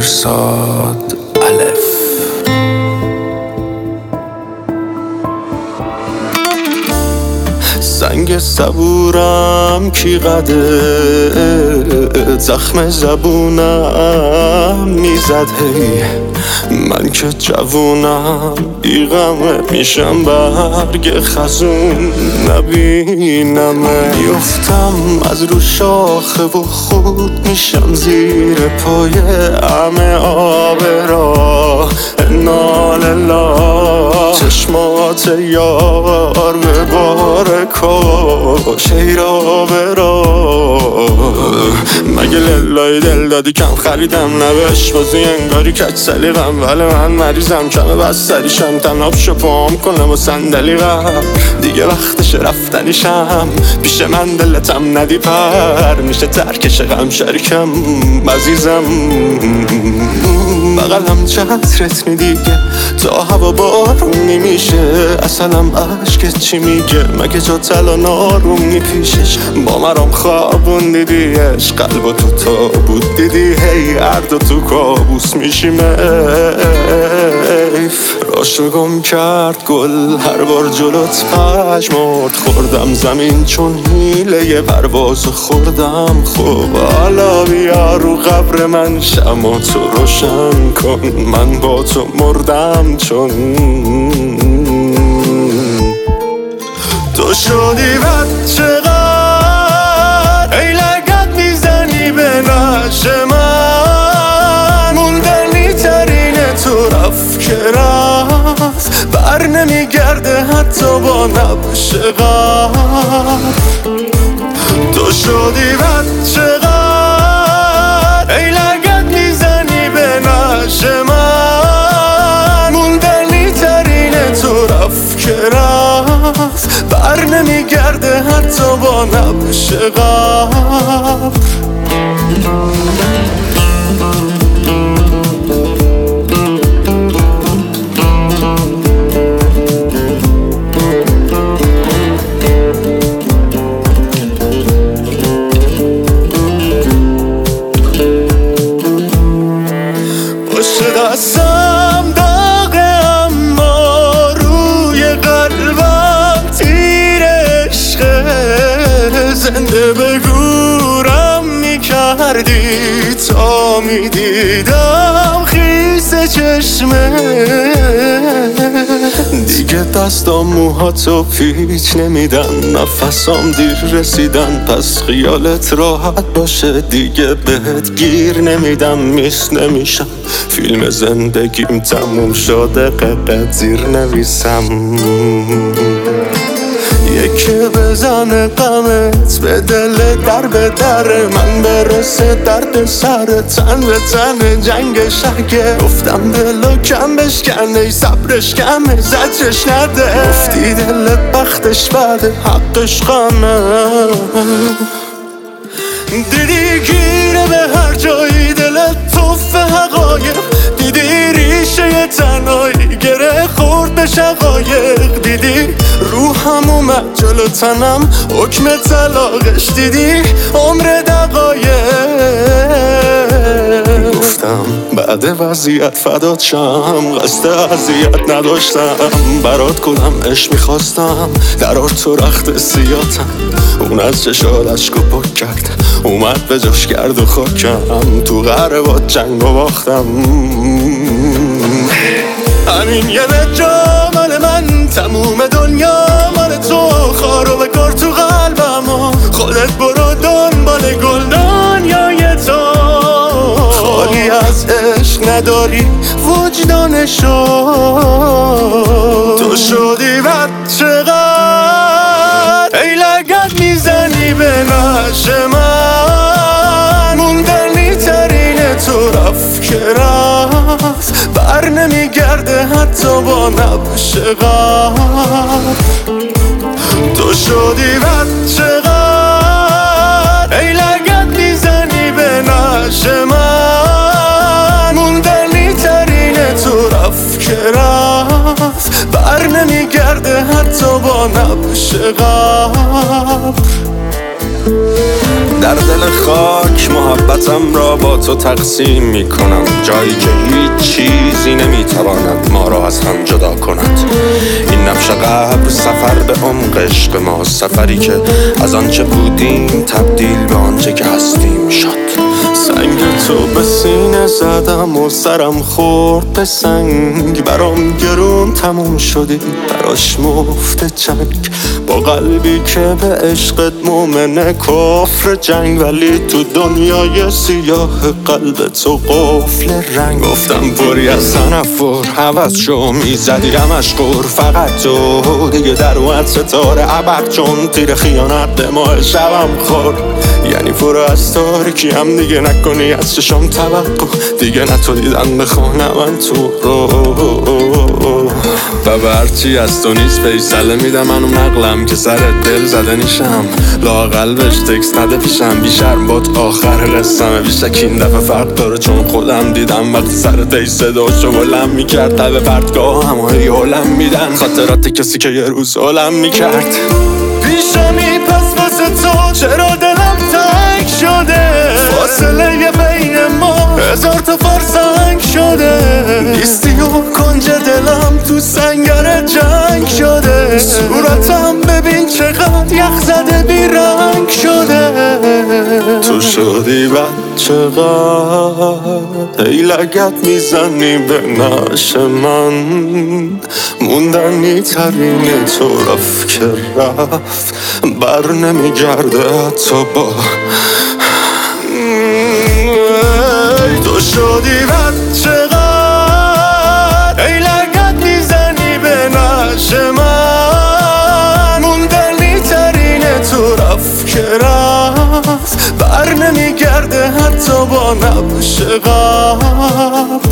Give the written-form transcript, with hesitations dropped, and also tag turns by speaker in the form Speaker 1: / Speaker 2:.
Speaker 1: مرصاد الف. سنگ صبورم کی قده، زخم زبونم میزد هی. من که جوونم بیغمه میشم برگ خزون نبینمه. میفتم از رو شاخه و خود میشم زیر پای همه آب راه. نالله چشمات یار به بار کاش ای را برا. مگه للای دل دادی کم خریدم نوش بازی انگاری کچ سلیقم. ولی من مریضم کمه بستریشم تناب شو پام کنم و صندلی غم. دیگه وقتش رفتنیشم پیش من دلتم ندی پر میشه ترکش غم شریکم عزیزم. بغلم چترت نی دیگه تا هوا بارونی میشه. اصلم عشقت چی میگه مگه جا تلا نارونی پیشش. با مرام خوابون دیدیش قلب تو تابود دیدی هی هر دو تو کابوس میشیم. راشو گم کرد گل هر بار جلوت پژمرد. خوردم زمین چون حیله پرواز خوردم. خب حالا بیا رو قبر من شمع تو روشن کن. من با تو مردم چون تو شدی بچه غر. ای لگت میزنی به نش من. موندنی ترینه تو رفت که رفت بر نمیگرده حتی با نبش غر. تو شدی بچه غر. ای لگت میزنی به نش من. موندنی ترینه تو رفت که رفت بر نمیگرده حتی با نبش غر. دستم داغه اما روی قلبم تیر عشقه. زنده به گورم میکردی تا میدیدم خیس چشمه. دیگه دستام موهاتو پیچ نمیدن. نفسام دیر رسیدن پس خیالت راحت باشه. دیگه بهت گیر نمیدم میس نمیشم. فیلم زندگیم تموم شده قطعه زیر نویسم. یکی بزنه غمت به دل در به در من. برسه درد سر تن به تن جنگ شگه. گفتم دلو کم بشکن ای صبرش کمه زجرش نده. گفتی دل بختش بده حقش غمه. دیدی گیره به هر جایی دلت توف حقایق. دیدی ریشه تنهایی گره خورد به شقایق. دیدی روحم اومد جلو تنم حکم طلاقش. دیدی عمر دقایق. گفتم بعد وضعیت فدات شم. قصد اذیت نداشتم برات کنم عشق میخواستم. درار تو رخت سیاتم اون از چشات اشکو پاک کرد. اومد به جاش کرد و خاکم. تو قهر با جنگ و باختم. همین یه جا مال من تموم دنیا مال تو. خارو بکار تو قلبم و خودت برو دنبال گلدانیای تو. خالی از عشق نداری وجدانشو. تو شدی بچه غر. ای لگت میزنی به نش من. موندنی ترینه تو رفت که رفت بر نمیگرده حتی با نبش غر. تو شدی بچه غر. ای لگت میزنی به نش من. موندنی ترینه تو رفت که رفت بر نمیگرده حتی با نبش غر. در دل خاک محبت محبتم را با تو تقسیم میکنم، جایی که هیچ چیزی نمیتواند ما را از هم جدا کند. این نقش قبر سفر به عمق عشق ما، سفری که از آنچه بودیم تبدیل به آنچه که هستیم شد. سنگ تو به سینه زدم و سرم خورد به سنگ، برام گرون تموم شدی براش مفت جنگ، با قلبی که به عشقت مومنه کفر جنگ، ولی تو دنیای سیاه قلب تو قفل رنگ. گفتم پری از تنفر حوض شو میزدی همش قور، فقط تو دیگه در اومد ستاره ابر، چون تیر خیانت به ماه شبم خورد. یعنی پر از تاریکی هم دیگه نکنی از چشم توقع، دیگه نتو دیدن بخونه من تو رو. و برچی از تو نیست فیصله میدم منو نقلم که سرت دل زده نیشم، لااقل بهش تکست نده پیشم، بیشرم باد آخر قصمه، بیشک این دفعه فرق داره چون خودم دیدم وقتی سرت ای صداشو بلند میکرد لب پرتگاه همه یولم میدن، خاطرات کسی که یه روز علم میکرد. پیشمی پس واسه تو چرا دلم تنگ شده، فاصله بین ما هزار تا فرسنگ شده، نیستی و کنج دلم تو سنگر جنگ شده، صورتم ببین چقدر یخ زده بی رنگ شده. تو شدی چقدر ای لگت میزنی به نعش من، موندنی ترین طرف که رفت بر نمیگرده حتی با. تو شدی چقدر ای لگت میزنی به نعش من، موندنی ترین طرف که رفت بر نمیگرده حتی با نبش قبل.